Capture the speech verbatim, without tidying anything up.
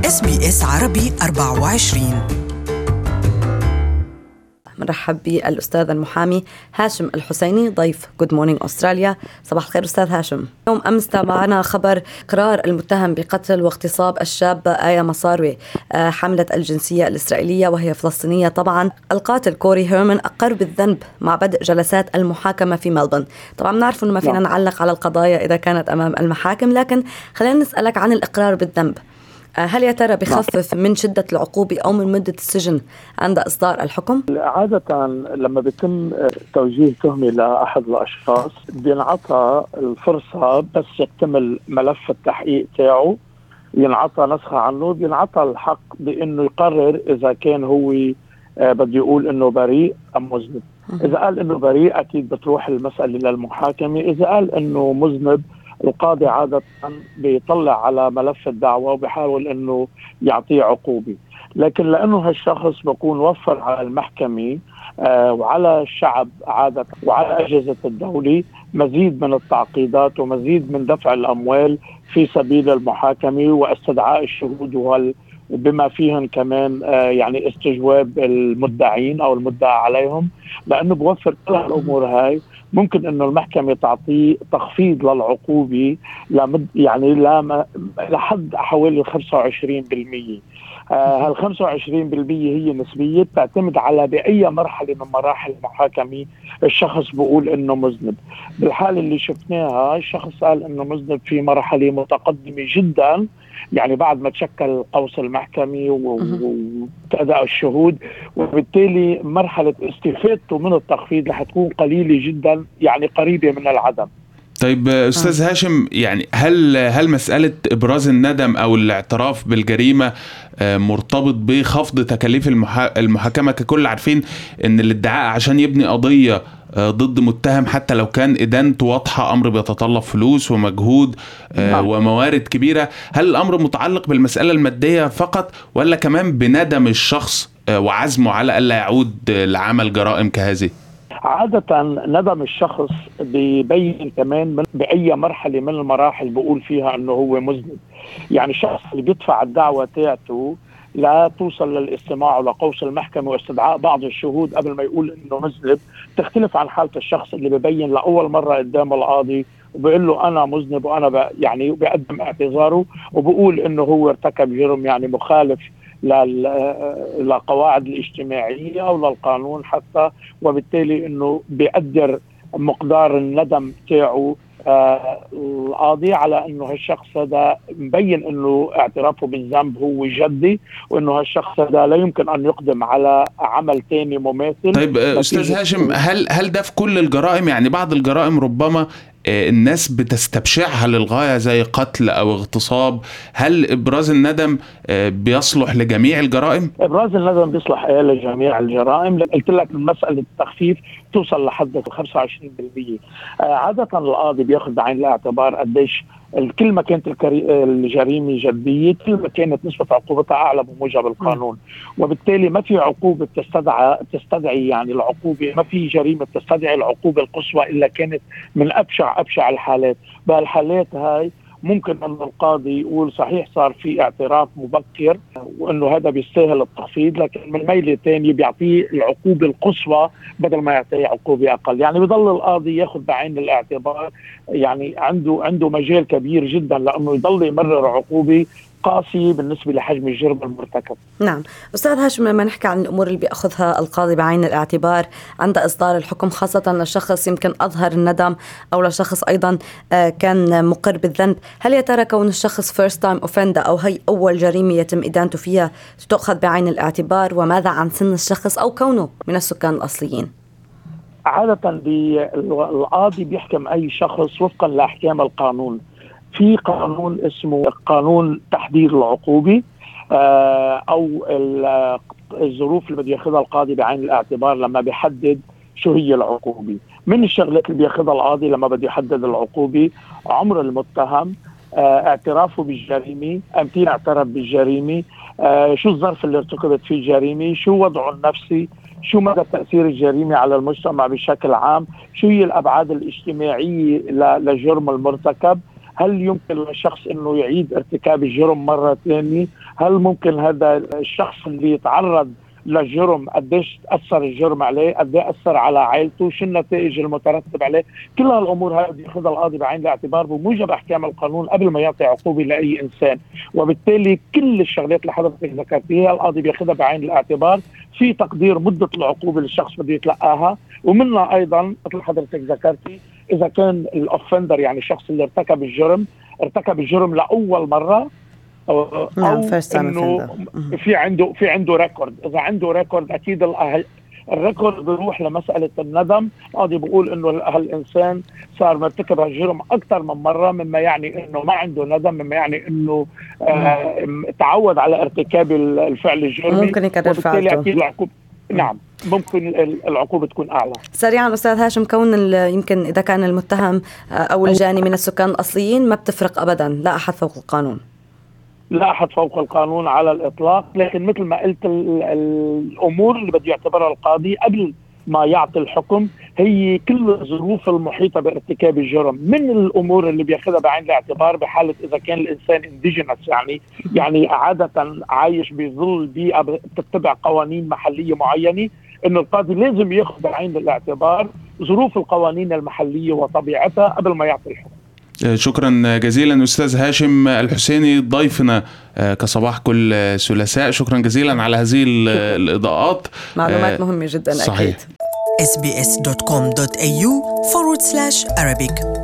إس بي إس عربي أربعة وعشرين. مرحب بالأستاذ المحامي هاشم الحسيني ضيف جود مورنينج أستراليا. صباح الخير أستاذ هاشم. يوم أمس تابعنا خبر إقرار المتهم بقتل واغتصاب الشابة آية مصاروي حاملة الجنسية الإسرائيلية وهي فلسطينية. طبعا القاتل كوري هيرمان أقر بالذنب مع بدء جلسات المحاكمة في ملبورن. طبعا نعرف أنه ما فينا نعلق على القضايا إذا كانت أمام المحاكم، لكن خلينا نسألك عن الإقرار بالذنب. هل يا ترى بخفف من شدة العقوبة أو من مدة السجن عند إصدار الحكم؟ عادة لما بيتم توجيه تهمة لأحد الأشخاص بينعطى الفرصة بس يكتمل ملف التحقيق تاعه، ينعطى نسخة عنه، بينعطى الحق بأنه يقرر إذا كان هو بده يقول إنه بريء أم مذنب. إذا قال إنه بريء أكيد بتروح المسألة للمحاكمة، إذا قال إنه مذنب القاضي عادة بيطلع على ملف الدعوة وبيحاول انه يعطيه عقوبة. لكن لانه هالشخص بيكون وفر على المحكمة آه وعلى الشعب عادة وعلى أجهزة الدولة مزيد من التعقيدات ومزيد من دفع الأموال في سبيل المحاكمة واستدعاء الشهود وهال بما فيهم كمان آه يعني استجواب المدعين أو المدعى عليهم، لأنه بوفر كل الأمور هاي ممكن انه المحكمة تعطيه تخفيض للعقوبة لمد يعني لحد حوالي خمسة وعشرين بالمئة. آه هال خمسة وعشرين بالمئة هي نسبية بتعتمد على بأي مرحلة من مراحل المحاكمة الشخص بيقول انه مذنب. بالحالة اللي شفناها الشخص قال انه مذنب في مرحلة متقدمة جدا، يعني بعد ما تشكل قوس المحكمة وابتدأ الشهود، وبالتالي مرحلة استفادته من التخفيض رح تكون قليلة جدا، يعني قريبة من العدم. طيب أستاذ هاشم، يعني هل هل مسألة إبراز الندم أو الاعتراف بالجريمة مرتبط بخفض تكاليف المحا... المحاكمة ككل؟ عارفين إن الادعاء عشان يبني قضية ضد متهم حتى لو كان إدانته واضحة أمر بيتطلب فلوس ومجهود نعم. وموارد كبيرة. هل الأمر متعلق بالمسألة المادية فقط ولا كمان بندم الشخص وعزمه على ألا يعود لعمل جرائم كهذه؟ عادة ندم الشخص بيبين كمان من بأي مرحلة من المراحل بقول فيها أنه هو مذنب. يعني الشخص اللي بيدفع الدعوة تاعته لا توصل للاستماع لقوس المحكمة واستدعاء بعض الشهود قبل ما يقول أنه مذنب تختلف عن حالة الشخص اللي بيبين لأول مرة قدام القاضي وبيقول له أنا مذنب وأنا يعني بيقدم اعتذاره وبقول أنه هو ارتكب جرم يعني مخالف لقواعد الاجتماعية أو للقانون حتى، وبالتالي أنه بيقدر مقدار الندم تاعه آه القاضي على أنه هالشخص هذا مبين أنه اعترافه بالذنب هو جدي، وأنه هالشخص هذا لا يمكن أن يقدم على عمل تاني مماثل. طيب أستاذ هاشم، هل هل ده في كل الجرائم؟ يعني بعض الجرائم ربما الناس بتستبشعها للغاية زي قتل أو اغتصاب، هل إبراز الندم بيصلح لجميع الجرائم؟ إبراز الندم بيصلح لجميع الجرائم. قلت لك مسألة التخفيف توصل لحد خمسة وعشرين بالمئة. عادة القاضي بياخذ بعين الاعتبار قديش كل ما كانت الجريمة جدية كل ما كانت نسبة عقوبتها أعلى بموجب القانون، وبالتالي ما في عقوبة تستدعي تستدعي يعني العقوبة، ما في جريمة تستدعي العقوبة القصوى إلا كانت من أبشع أبشع الحالات. بهالحالات هاي ممكن أن القاضي يقول صحيح صار في اعتراف مبكر وأنه هذا بيستاهل التخفيض، لكن من ميلة تانية بيعطيه العقوبة القصوى بدل ما يعطيه عقوبة أقل. يعني بيضل القاضي ياخذ بعين الاعتبار، يعني عنده عنده مجال كبير جدا لأنه يضل يمرر عقوبة قاسي بالنسبة لحجم الجرم المرتكب. نعم أستاذ هاشم، لما نحكي عن الأمور اللي بيأخذها القاضي بعين الاعتبار عند إصدار الحكم، خاصة لشخص يمكن أظهر الندم أو لشخص أيضا كان مقر بالذنب، هل يا ترى كون الشخص first time offender أو هي أول جريمة يتم إدانته فيها تأخذ بعين الاعتبار؟ وماذا عن سن الشخص أو كونه من السكان الأصليين؟ عادة القاضي بيحكم أي شخص وفقا لأحكام القانون. في قانون اسمه قانون تحديد العقوبة أو الظروف اللي بده ياخذها القاضي بعين الاعتبار لما بيحدد شو هي العقوبة. من الشغلات اللي بياخذها القاضي لما بده يحدد العقوبة عمر المتهم، اعترافه بالجريمة، أمتى اعترف بالجريمة، شو الظرف اللي ارتكبت فيه الجريمة، شو وضعه النفسي، شو مدى تأثير الجريمة على المجتمع بشكل عام، شو هي الأبعاد الاجتماعية لجرم المرتكب. هل يمكن للشخص انه يعيد ارتكاب الجرم مرة ثانية؟ هل ممكن هذا الشخص اللي يتعرض للجرم قديش تأثر الجرم عليه، قديش أثر على عائلته، شو النتائج المترتب عليه؟ كل هالأمور هذه يأخذها القاضي بعين الاعتبار بموجب أحكام القانون قبل ما يعطي عقوبة لأي إنسان. وبالتالي كل الشغلات اللي حضرتك ذكرتيها القاضي بيأخذها بعين الاعتبار في تقدير مدة العقوبة اللي الشخص بده يتلقاها، ومنها أيضا مثل حضرتك ذكرتي إذا كان الأوفندر يعني الشخص اللي ارتكب الجرم ارتكب الجرم لأول مرة أو, نعم أو إنه في عنده في عنده ريكورد. إذا عنده ريكورد أكيد الريكورد بيروح لمسألة الندم. قاضي بيقول إنه هالإنسان صار مرتكب هالجرم أكثر من مرة، مما يعني إنه ما عنده ندم، مما يعني إنه آه تعود على ارتكاب الفعل الجرمي، ممكن يكرر فعله. أكيد العقوبة نعم ممكن العقوبة تكون أعلى. سريعا أستاذ هاشم، كون يمكن إذا كان المتهم أو الجاني من السكان الأصليين ما بتفرق أبدا، لا أحد فوق القانون. لا أحد فوق القانون على الإطلاق، لكن مثل ما قلت الأمور اللي بده يعتبرها القاضي قبل ما يعطي الحكم هي كل الظروف المحيطة بارتكاب الجرم. من الأمور اللي بياخذها بعين الاعتبار بحالة إذا كان الإنسان انديجينس يعني يعني عادة عايش بظل بيئة بتتبع قوانين محلية معينة، إنه القاضي لازم ياخذ بعين الاعتبار ظروف القوانين المحلية وطبيعتها قبل ما يعطي الحكم. شكرا جزيلا أستاذ هاشم الحسيني ضيفنا كصباح كل ثلاثاء. شكرا جزيلا على هذه الإضاءات، معلومات مهمة جدا. صحيح. أكيد. إس بي إس دوت كوم دوت إيه يو forward slash Arabic